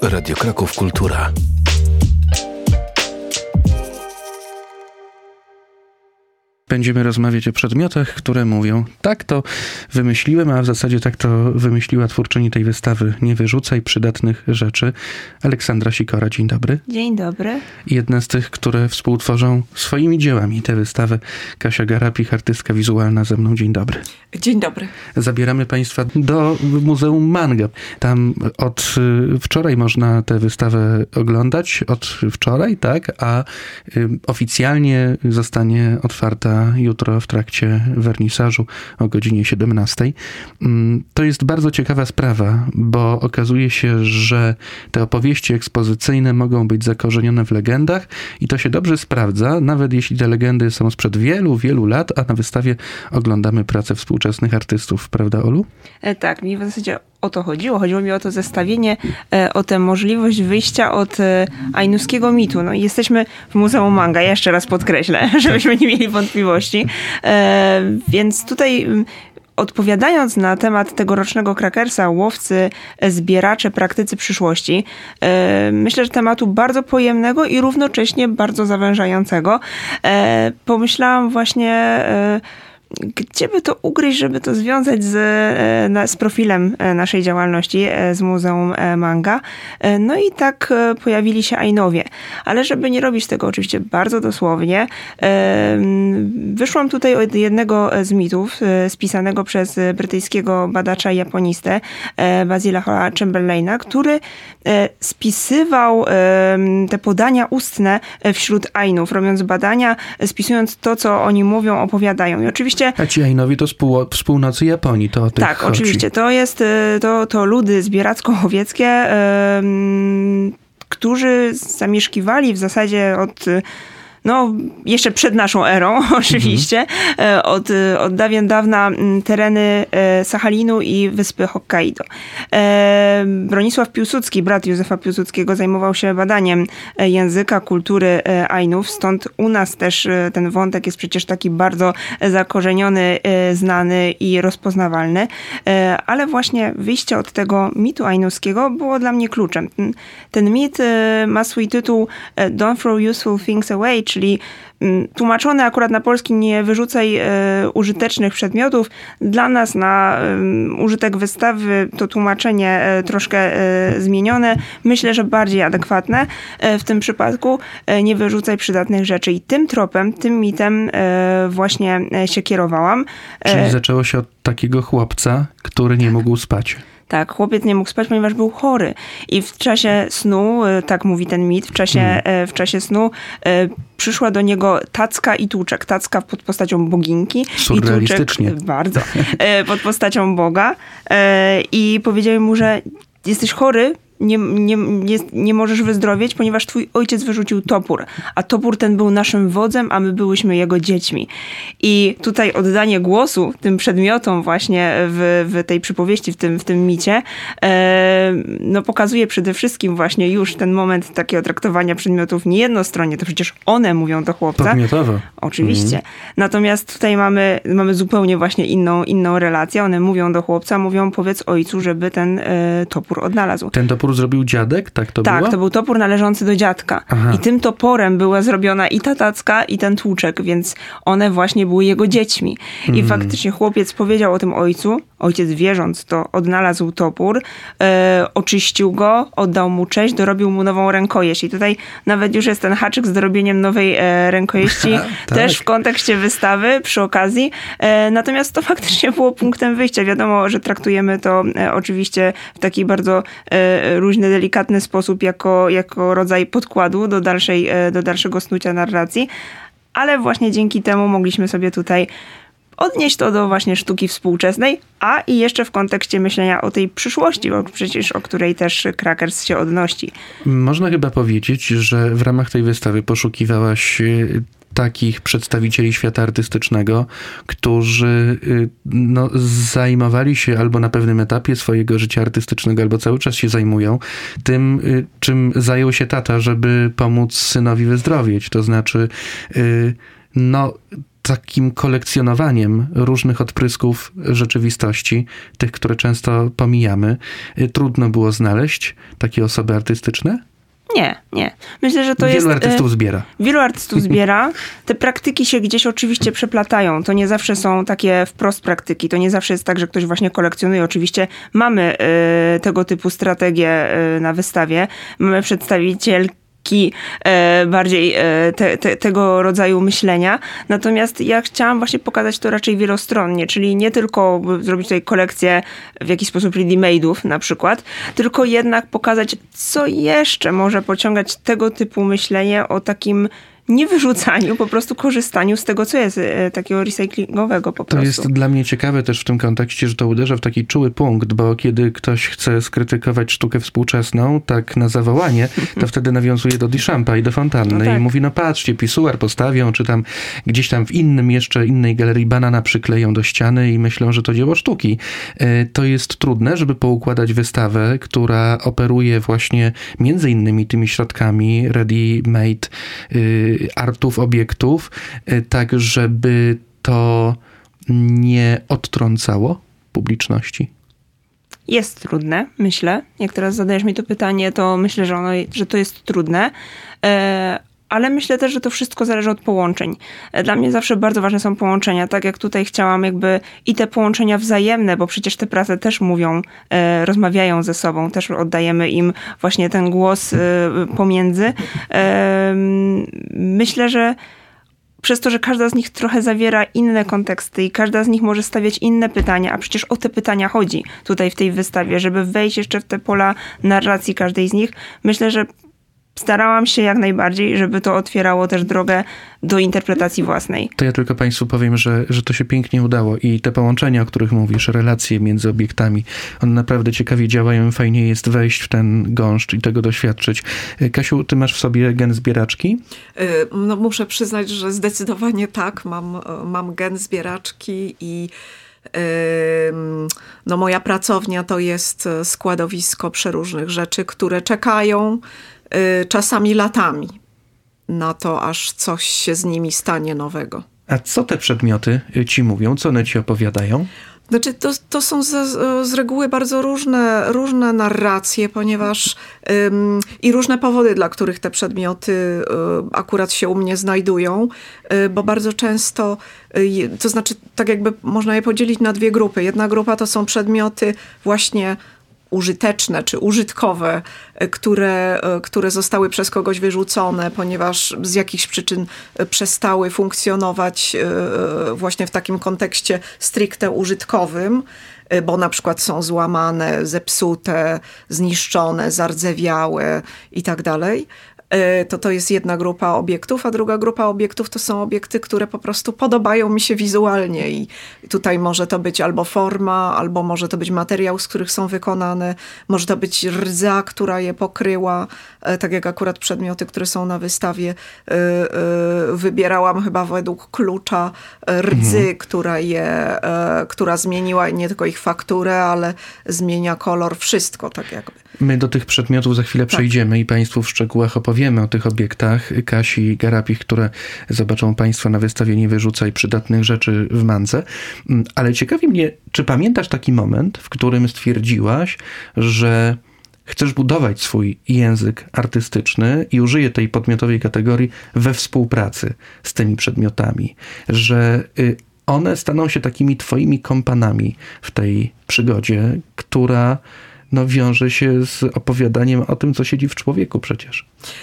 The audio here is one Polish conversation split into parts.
Radio Kraków Kultura. Będziemy rozmawiać o przedmiotach, które mówią: tak to wymyśliłem, a w zasadzie tak to wymyśliła twórczyni tej wystawy Nie wyrzucaj przydatnych rzeczy, Aleksandra Sikora. Dzień dobry. Dzień dobry. I jedna z tych, które współtworzą swoimi dziełami tę wystawę, Kasia Garapich, artystka wizualna, ze mną. Dzień dobry. Dzień dobry. Zabieramy Państwa do Muzeum Manga. Tam od wczoraj można tę wystawę oglądać. Od wczoraj, tak? A oficjalnie zostanie otwarta jutro w trakcie wernisażu o godzinie 17. To jest bardzo ciekawa sprawa, bo okazuje się, że te opowieści ekspozycyjne mogą być zakorzenione w legendach i to się dobrze sprawdza, nawet jeśli te legendy są sprzed wielu, wielu lat, a na wystawie oglądamy pracę współczesnych artystów. Prawda, Olu? Tak, mi w zasadzie o to chodziło. Chodziło mi o to zestawienie, o tę możliwość wyjścia od ainuskiego mitu. No i jesteśmy w Muzeum Manga, ja jeszcze raz podkreślę, żebyśmy nie mieli wątpliwości. Więc tutaj odpowiadając na temat tegorocznego Krakersa, łowcy, zbieracze, praktycy przyszłości, myślę, że tematu bardzo pojemnego i równocześnie bardzo zawężającego. Pomyślałam właśnie, gdzie by to ugryźć, żeby to związać z profilem naszej działalności, z Muzeum Manga. No i tak pojawili się Ainowie. Ale żeby nie robić tego oczywiście bardzo dosłownie, wyszłam tutaj od jednego z mitów spisanego przez brytyjskiego badacza i japonistę Basila Chamberlaina, który spisywał te podania ustne wśród Ainów, robiąc badania, spisując to, co oni mówią, opowiadają. I oczywiście a ci Ainowie to z północy Japonii, to o tych tak, chodzi. Oczywiście. To jest to ludy zbieracko-łowieckie, którzy zamieszkiwali w zasadzie jeszcze przed naszą erą, oczywiście, od dawien dawna tereny Sachalinu i wyspy Hokkaido. Bronisław Piłsudski, brat Józefa Piłsudskiego, zajmował się badaniem języka, kultury Ainów, stąd u nas też ten wątek jest przecież taki bardzo zakorzeniony, znany i rozpoznawalny, ale właśnie wyjście od tego mitu ainuskiego było dla mnie kluczem. Ten mit ma swój tytuł Don't throw useful things away, czyli tłumaczone akurat na polski nie wyrzucaj użytecznych przedmiotów. Dla nas na użytek wystawy to tłumaczenie troszkę zmienione. Myślę, że bardziej adekwatne w tym przypadku. Nie wyrzucaj przydatnych rzeczy. I tym tropem, tym mitem właśnie się kierowałam. Czyli zaczęło się od takiego chłopca, który nie mógł spać. Tak, chłopiec nie mógł spać, ponieważ był chory. I w czasie snu, tak mówi ten mit, w czasie snu przyszła do niego Tacka i Tuczek. Tacka pod postacią boginki. Surrealistycznie. I Tuczek, bardzo, pod postacią Boga. I powiedzieli mu, że jesteś chory, nie możesz wyzdrowieć, ponieważ twój ojciec wyrzucił topór, a topór ten był naszym wodzem, a my byłyśmy jego dziećmi. I tutaj oddanie głosu tym przedmiotom właśnie w tej przypowieści, w tym micie, pokazuje przede wszystkim właśnie już ten moment takiego traktowania przedmiotów nie jednostronnie, to przecież one mówią do chłopca. Podmiotowo. Oczywiście. Natomiast tutaj mamy zupełnie właśnie inną relację. One mówią do chłopca, mówią powiedz ojcu, żeby ten topór odnalazł. Ten topór zrobił dziadek? Tak to było? Tak, to był topór należący do dziadka. Aha. I tym toporem była zrobiona i ta Tacka, i ten Tłuczek, więc one właśnie były jego dziećmi. I faktycznie chłopiec powiedział o tym ojcu. Ojciec, wierząc to, odnalazł topór, oczyścił go, oddał mu cześć, dorobił mu nową rękojeść. I tutaj nawet już jest ten haczyk z dorobieniem nowej rękojeści, też w kontekście wystawy, przy okazji. Natomiast to faktycznie było punktem wyjścia. Wiadomo, że traktujemy to oczywiście w taki bardzo luźny, delikatny sposób, jako rodzaj podkładu do dalszego snucia narracji. Ale właśnie dzięki temu mogliśmy sobie tutaj odnieść to do właśnie sztuki współczesnej, a i jeszcze w kontekście myślenia o tej przyszłości, bo przecież o której też Krakers się odnosi. Można chyba powiedzieć, że w ramach tej wystawy poszukiwałaś takich przedstawicieli świata artystycznego, którzy zajmowali się albo na pewnym etapie swojego życia artystycznego, albo cały czas się zajmują tym, czym zajął się tata, żeby pomóc synowi wyzdrowieć. To znaczy, takim kolekcjonowaniem różnych odprysków rzeczywistości, tych, które często pomijamy. Trudno było znaleźć takie osoby artystyczne? Nie. Myślę, że to Wielu artystów zbiera. Wielu artystów zbiera. Te praktyki się gdzieś oczywiście przeplatają. To nie zawsze są takie wprost praktyki. To nie zawsze jest tak, że ktoś właśnie kolekcjonuje. Oczywiście mamy tego typu strategie na wystawie. Mamy przedstawicielki bardziej tego rodzaju myślenia. Natomiast ja chciałam właśnie pokazać to raczej wielostronnie, czyli nie tylko zrobić tutaj kolekcję w jakiś sposób ready-made'ów na przykład, tylko jednak pokazać, co jeszcze może pociągać tego typu myślenie o takim nie wyrzucaniu, po prostu korzystaniu z tego, co jest takiego recyklingowego po prostu. To jest dla mnie ciekawe też w tym kontekście, że to uderza w taki czuły punkt, bo kiedy ktoś chce skrytykować sztukę współczesną, tak na zawołanie, to wtedy nawiązuje do Duchampa i do Fontanny i mówi, no patrzcie, pisuar postawią, czy tam gdzieś tam w innej galerii banana przykleją do ściany i myślą, że to dzieło sztuki. To jest trudne, żeby poukładać wystawę, która operuje właśnie między innymi tymi środkami ready-made artów, obiektów, tak żeby to nie odtrącało publiczności? Jest trudne, myślę. Jak teraz zadajesz mi to pytanie, to myślę, że to jest trudne. Ale myślę też, że to wszystko zależy od połączeń. Dla mnie zawsze bardzo ważne są połączenia. Tak jak tutaj chciałam jakby i te połączenia wzajemne, bo przecież te prace też mówią, rozmawiają ze sobą, też oddajemy im właśnie ten głos pomiędzy. Myślę, że przez to, że każda z nich trochę zawiera inne konteksty i każda z nich może stawiać inne pytania, a przecież o te pytania chodzi tutaj w tej wystawie, żeby wejść jeszcze w te pola narracji każdej z nich. Myślę, że starałam się jak najbardziej, żeby to otwierało też drogę do interpretacji własnej. To ja tylko Państwu powiem, że to się pięknie udało i te połączenia, o których mówisz, relacje między obiektami, one naprawdę ciekawie działają i fajnie jest wejść w ten gąszcz i tego doświadczyć. Kasiu, ty masz w sobie gen zbieraczki? No muszę przyznać, że zdecydowanie tak. Mam gen zbieraczki i no moja pracownia to jest składowisko przeróżnych rzeczy, które czekają czasami latami na to, aż coś się z nimi stanie nowego. A co te przedmioty ci mówią? Co one ci opowiadają? Znaczy, to są z reguły bardzo różne narracje, ponieważ i różne powody, dla których te przedmioty akurat się u mnie znajdują, bo bardzo często, to znaczy tak jakby można je podzielić na dwie grupy. Jedna grupa to są przedmioty użyteczne czy użytkowe, które zostały przez kogoś wyrzucone, ponieważ z jakichś przyczyn przestały funkcjonować właśnie w takim kontekście stricte użytkowym, bo na przykład są złamane, zepsute, zniszczone, zardzewiałe i tak dalej. To jest jedna grupa obiektów, a druga grupa obiektów to są obiekty, które po prostu podobają mi się wizualnie i tutaj może to być albo forma, albo może to być materiał, z których są wykonane, może to być rdza, która je pokryła, tak jak akurat przedmioty, które są na wystawie, wybierałam chyba według klucza rdzy, która zmieniła nie tylko ich fakturę, ale zmienia kolor, wszystko tak jakby. My do tych przedmiotów za chwilę przejdziemy i Państwu w szczegółach opowiemy o tych obiektach Kasi Garapich, które zobaczą Państwo na wystawie Nie wyrzucaj przydatnych rzeczy w Mandze. Ale ciekawi mnie, czy pamiętasz taki moment, w którym stwierdziłaś, że chcesz budować swój język artystyczny i użyję tej podmiotowej kategorii we współpracy z tymi przedmiotami, że one staną się takimi twoimi kompanami w tej przygodzie, która wiąże się z opowiadaniem o tym, co siedzi w człowieku przecież.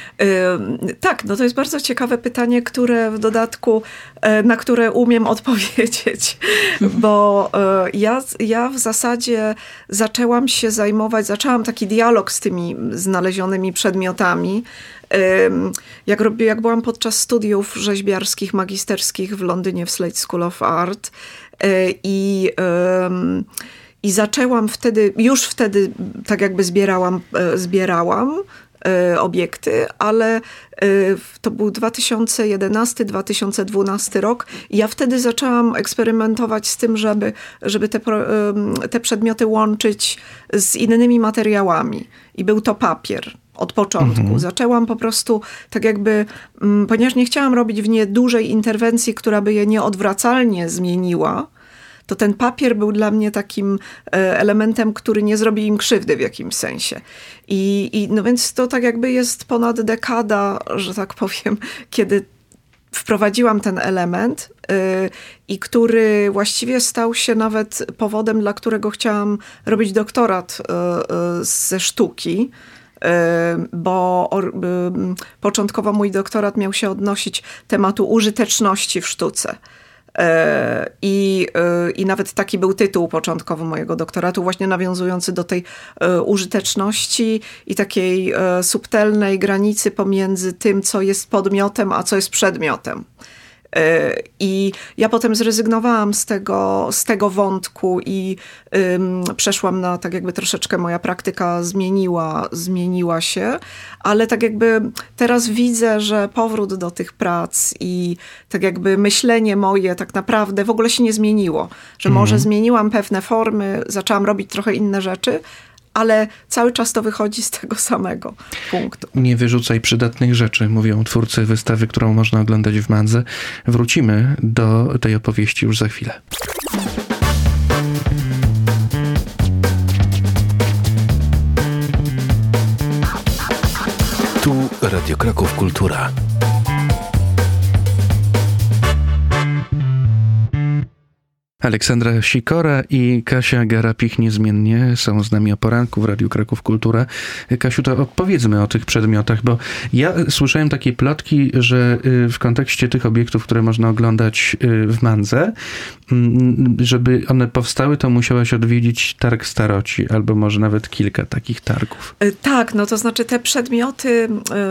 Tak, no to jest bardzo ciekawe pytanie, które w dodatku, na które umiem odpowiedzieć, bo ja w zasadzie zaczęłam taki dialog z tymi znalezionymi przedmiotami, jak byłam podczas studiów rzeźbiarskich, magisterskich w Londynie w Slade School of Art i zaczęłam już wtedy tak jakby zbierałam obiekty, ale to był 2011-2012 rok i ja wtedy zaczęłam eksperymentować z tym, żeby te przedmioty łączyć z innymi materiałami. I był to papier. od początku. Zaczęłam po prostu tak jakby, ponieważ nie chciałam robić w nie dużej interwencji, która by je nieodwracalnie zmieniła, to ten papier był dla mnie takim elementem, który nie zrobi im krzywdy w jakimś sensie. I no więc to tak jakby jest ponad dekada, że tak powiem, kiedy wprowadziłam ten element i który właściwie stał się nawet powodem, dla którego chciałam robić doktorat ze sztuki, bo początkowo mój doktorat miał się odnosić tematu użyteczności w sztuce. I nawet taki był tytuł początkowo mojego doktoratu, właśnie nawiązujący do tej użyteczności i takiej subtelnej granicy pomiędzy tym, co jest podmiotem, a co jest przedmiotem. I ja potem zrezygnowałam z tego wątku i przeszłam na, tak jakby troszeczkę moja praktyka zmieniła się, ale tak jakby teraz widzę, że powrót do tych prac i tak jakby myślenie moje tak naprawdę w ogóle się nie zmieniło. Że może zmieniłam pewne formy, zaczęłam robić trochę inne rzeczy, ale cały czas to wychodzi z tego samego punktu. Nie wyrzucaj przydatnych rzeczy, mówią twórcy wystawy, którą można oglądać w Mandze. Wrócimy do tej opowieści już za chwilę. Tu Radio Kraków Kultura. Aleksandra Sikora i Kasia Garapich niezmiennie są z nami o poranku w Radiu Kraków Kultura. Kasiu, to opowiedzmy o tych przedmiotach, bo ja słyszałem takie plotki, że w kontekście tych obiektów, które można oglądać w Mandze, żeby one powstały, to musiałaś odwiedzić targ staroci, albo może nawet kilka takich targów. Tak, no to znaczy te przedmioty,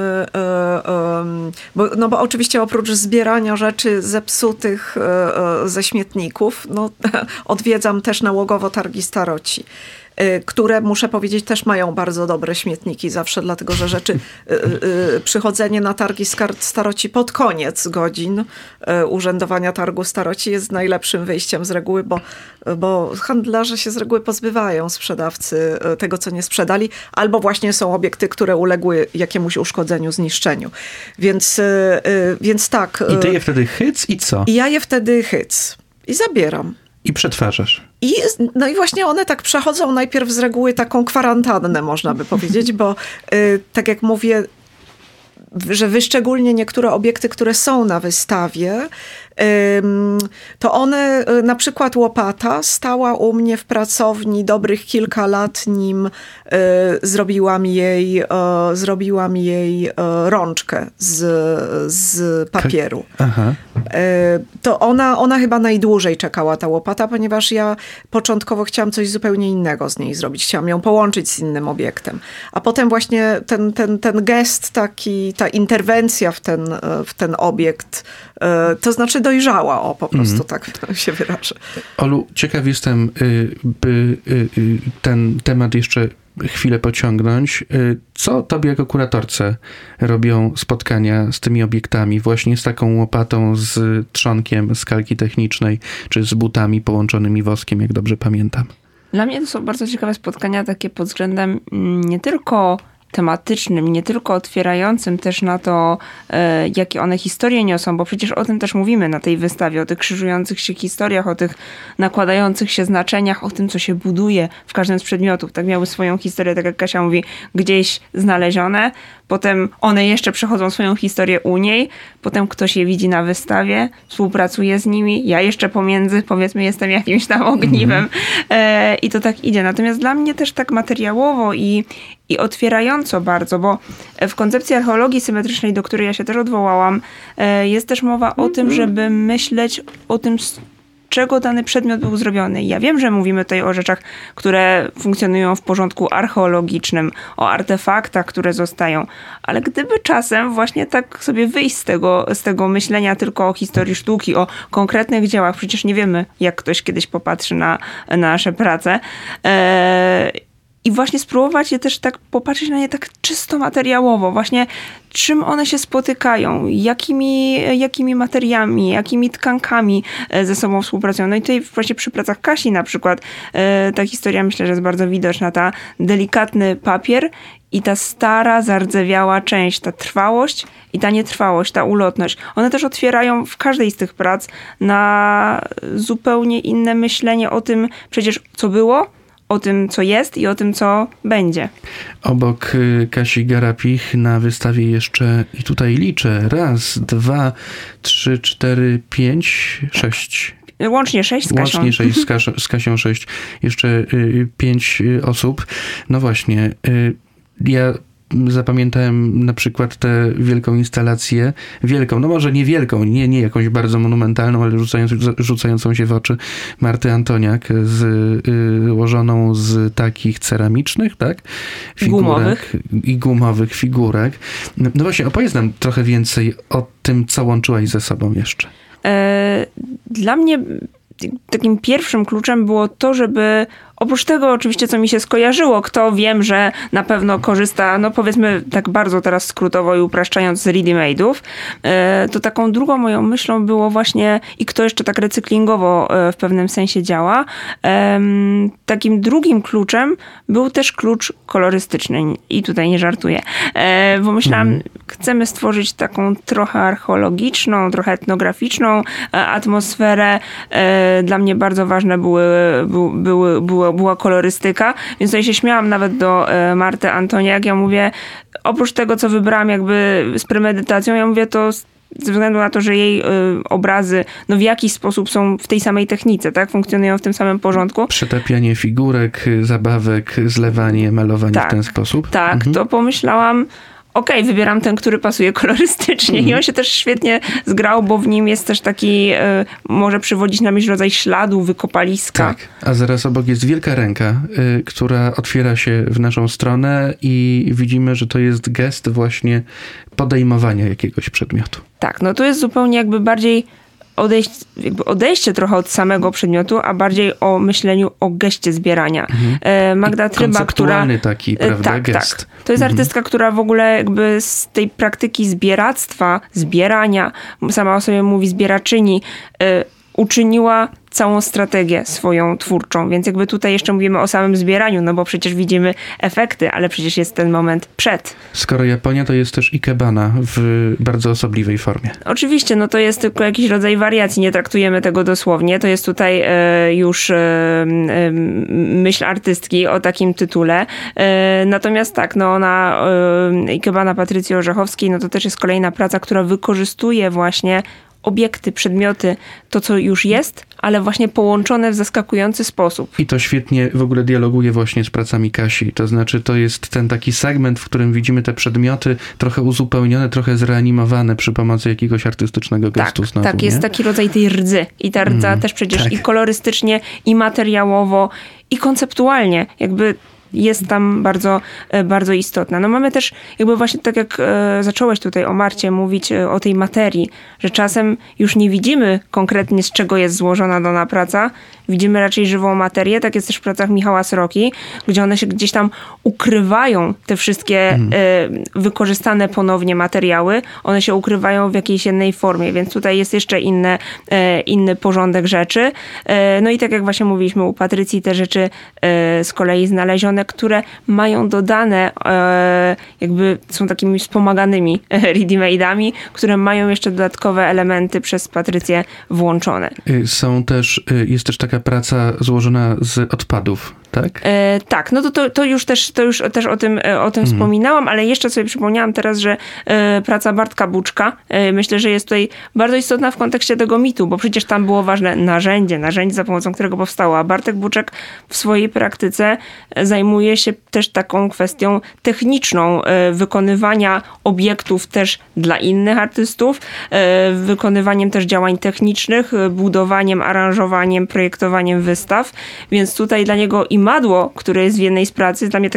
bo oczywiście oprócz zbierania rzeczy zepsutych ze śmietników, no, odwiedzam też nałogowo targi staroci, które, muszę powiedzieć, też mają bardzo dobre śmietniki zawsze, dlatego że przychodzenie na targi staroci pod koniec godzin urzędowania targu staroci jest najlepszym wyjściem z reguły, bo handlarze się z reguły pozbywają sprzedawcy tego, co nie sprzedali, albo właśnie są obiekty, które uległy jakiemuś uszkodzeniu, zniszczeniu. Więc tak. I ty je wtedy hyc i co? I ja je wtedy hyc i zabieram. I przetwarzasz. No i właśnie one tak przechodzą najpierw z reguły taką kwarantannę, można by powiedzieć, bo tak jak mówię, że wyszczególnie niektóre obiekty, które są na wystawie, to one, na przykład łopata, stała u mnie w pracowni dobrych kilka lat, nim zrobiłam jej rączkę z papieru. Aha. To ona chyba najdłużej czekała, ta łopata, ponieważ ja początkowo chciałam coś zupełnie innego z niej zrobić. Chciałam ją połączyć z innym obiektem. A potem właśnie ten gest taki, ta interwencja w ten obiekt, to znaczy dojrzała, po prostu tak się wyrażę. Olu, ciekaw jestem, by ten temat jeszcze chwilę pociągnąć. Co tobie jako kuratorce robią spotkania z tymi obiektami, właśnie z taką łopatą, z trzonkiem z kalki technicznej, czy z butami połączonymi woskiem, jak dobrze pamiętam? Dla mnie to są bardzo ciekawe spotkania takie pod względem nie tylko tematycznym, nie tylko otwierającym też na to, jakie one historie niosą, bo przecież o tym też mówimy na tej wystawie, o tych krzyżujących się historiach, o tych nakładających się znaczeniach, o tym, co się buduje w każdym z przedmiotów. Tak miały swoją historię, tak jak Kasia mówi, gdzieś znalezione, potem one jeszcze przechodzą swoją historię u niej, potem ktoś je widzi na wystawie, współpracuje z nimi, ja jeszcze pomiędzy, powiedzmy, jestem jakimś tam ogniwem i to tak idzie. Natomiast dla mnie też tak materiałowo i otwierająco bardzo, bo w koncepcji archeologii symetrycznej, do której ja się też odwołałam, jest też mowa o tym, żeby myśleć o tym, z czego dany przedmiot był zrobiony. Ja wiem, że mówimy tutaj o rzeczach, które funkcjonują w porządku archeologicznym, o artefaktach, które zostają, ale gdyby czasem właśnie tak sobie wyjść z tego myślenia tylko o historii sztuki, o konkretnych dziełach, przecież nie wiemy, jak ktoś kiedyś popatrzy na nasze prace, i właśnie spróbować je też tak popatrzeć na nie tak czysto materiałowo, właśnie czym one się spotykają, jakimi materiami, jakimi tkankami ze sobą współpracują. No i tutaj właśnie przy pracach Kasi na przykład ta historia myślę, że jest bardzo widoczna, ta delikatny papier i ta stara, zardzewiała część, ta trwałość i ta nietrwałość, ta ulotność. One też otwierają w każdej z tych prac na zupełnie inne myślenie o tym przecież, co było, o tym, co jest i o tym, co będzie. Obok Kasi Garapich na wystawie jeszcze, i tutaj liczę, 1, 2, 3, 4, 5, 6. Łącznie 6 z Kasią. Łącznie 6 z Kasią 6. Jeszcze 5 osób. No właśnie, ja zapamiętałem na przykład tę wielką instalację, no może nie wielką, nie jakąś bardzo monumentalną, ale rzucającą się w oczy Marty Antoniak, złożoną z takich ceramicznych, tak? Gumowych. I gumowych figurek. No właśnie, opowiedz nam trochę więcej o tym, co łączyłaś ze sobą jeszcze. Dla mnie takim pierwszym kluczem było to, żeby oprócz tego oczywiście, co mi się skojarzyło, kto wiem, że na pewno korzysta, no powiedzmy tak bardzo teraz skrótowo i upraszczając, z ready-made'ów, to taką drugą moją myślą było właśnie, i kto jeszcze tak recyklingowo w pewnym sensie działa, takim drugim kluczem był też klucz kolorystyczny. I tutaj nie żartuję, bo myślałam, chcemy stworzyć taką trochę archeologiczną, trochę etnograficzną atmosferę. Dla mnie bardzo ważne była kolorystyka, więc tutaj się śmiałam nawet do Marty Antoniak. Ja mówię, oprócz tego, co wybrałam jakby z premedytacją, ja mówię to ze względu na to, że jej obrazy w jakiś sposób są w tej samej technice, tak? Funkcjonują w tym samym porządku. Przetapianie figurek, zabawek, zlewanie, malowanie w ten sposób. Tak, to pomyślałam, wybieram ten, który pasuje kolorystycznie. I on się też świetnie zgrał, bo w nim jest też taki, może przywodzić na myśl rodzaj śladu, wykopaliska. Tak, a zaraz obok jest wielka ręka, która otwiera się w naszą stronę i widzimy, że to jest gest właśnie podejmowania jakiegoś przedmiotu. Tak, no to jest zupełnie jakby bardziej odejście trochę od samego przedmiotu, a bardziej o myśleniu o geście zbierania. Magda Tryba, która... taki, prawda, gest. Tak. To jest artystka, która w ogóle jakby z tej praktyki zbieractwa, zbierania, sama o sobie mówi zbieraczyni, uczyniła całą strategię swoją twórczą, więc jakby tutaj jeszcze mówimy o samym zbieraniu, no bo przecież widzimy efekty, ale przecież jest ten moment przed. Skoro Japonia, to jest też ikebana w bardzo osobliwej formie. Oczywiście, no to jest tylko jakiś rodzaj wariacji, nie traktujemy tego dosłownie, to jest tutaj już myśl artystki o takim tytule. Natomiast tak, no ona, ikebana Patrycji Orzechowskiej, no to też jest kolejna praca, która wykorzystuje właśnie obiekty, przedmioty, to co już jest, ale właśnie połączone w zaskakujący sposób. I to świetnie w ogóle dialoguje właśnie z pracami Kasi. To znaczy to jest ten taki segment, w którym widzimy te przedmioty trochę uzupełnione, trochę zreanimowane przy pomocy jakiegoś artystycznego gestu. Tak, jest taki rodzaj tej rdzy. I ta rdza też przecież i kolorystycznie, i materiałowo, i konceptualnie jakby jest tam bardzo, bardzo istotna. No mamy też jakby właśnie tak jak zacząłeś tutaj o Marcie mówić o tej materii, że czasem już nie widzimy konkretnie z czego jest złożona dana praca, widzimy raczej żywą materię. Tak jest też w pracach Michała Sroki, gdzie one się gdzieś tam ukrywają, te wszystkie wykorzystane ponownie materiały, one się ukrywają w jakiejś innej formie, więc tutaj jest jeszcze inny porządek rzeczy. No i tak jak właśnie mówiliśmy u Patrycji, te rzeczy z kolei znalezione, które mają dodane, jakby są takimi wspomaganymi ready-made'ami, które mają jeszcze dodatkowe elementy przez Patrycję włączone. Jest też taka praca złożona z odpadów, tak? Tak, no to już też o tym wspominałam, ale jeszcze sobie przypomniałam teraz, że praca Bartka Buczka, myślę, że jest tutaj bardzo istotna w kontekście tego mitu, bo przecież tam było ważne narzędzie, za pomocą którego powstało, a Bartek Buczek w swojej praktyce zajmuje się też taką kwestią techniczną, wykonywania obiektów też dla innych artystów, wykonywaniem też działań technicznych, budowaniem, aranżowaniem, projektowaniem wystaw, więc tutaj dla niego i madło, które jest w jednej z pracy, jest dla mnie takim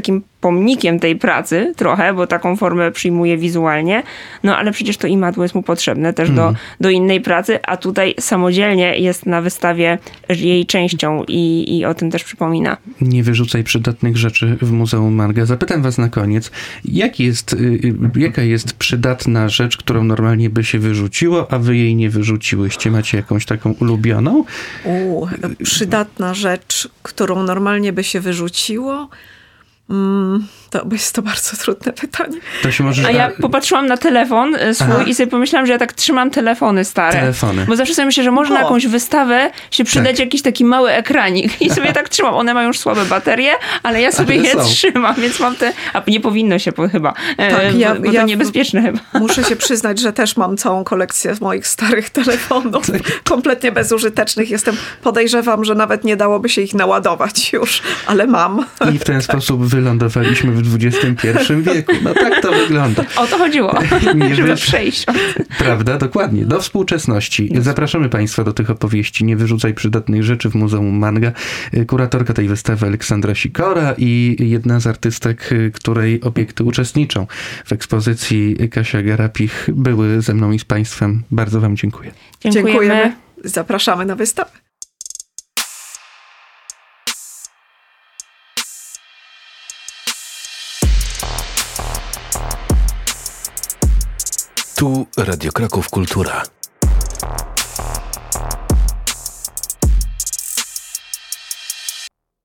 pomnikiem tej pracy trochę, bo taką formę przyjmuje wizualnie, no ale przecież to imadło jest mu potrzebne też do innej pracy, a tutaj samodzielnie jest na wystawie jej częścią i o tym też przypomina. Nie wyrzucaj przydatnych rzeczy w Muzeum Manga. Zapytam was na koniec, jaka jest przydatna rzecz, którą normalnie by się wyrzuciło, a wy jej nie wyrzuciłyście? Macie jakąś taką ulubioną? Przydatna rzecz, którą normalnie by się wyrzuciło? To jest to bardzo trudne pytanie. To się może... A ja popatrzyłam na telefon swój i sobie pomyślałam, że ja tak trzymam telefony stare. Bo zawsze sobie myślę, że może na jakąś wystawę się przydać jakiś taki mały ekranik. I sobie tak trzymam. One mają już słabe baterie, ale ja sobie je trzymam, więc mam te... A nie powinno się chyba, bo to niebezpieczne chyba. Muszę się przyznać, że też mam całą kolekcję moich starych telefonów. Kompletnie bezużytecznych. Podejrzewam, że nawet nie dałoby się ich naładować już, ale mam. I w ten sposób wylądowaliśmy w XXI wieku. No tak to wygląda. O to chodziło, żeby przejść. Prawda, dokładnie. Do współczesności. Zapraszamy Państwa do tych opowieści. Nie wyrzucaj przydatnych rzeczy w Muzeum Manga. Kuratorka tej wystawy Aleksandra Sikora i jedna z artystek, której obiekty uczestniczą w ekspozycji, Kasia Garapich, były ze mną i z Państwem. Bardzo Wam dziękuję. Dziękujemy. Zapraszamy na wystawę. Tu Radio Kraków Kultura.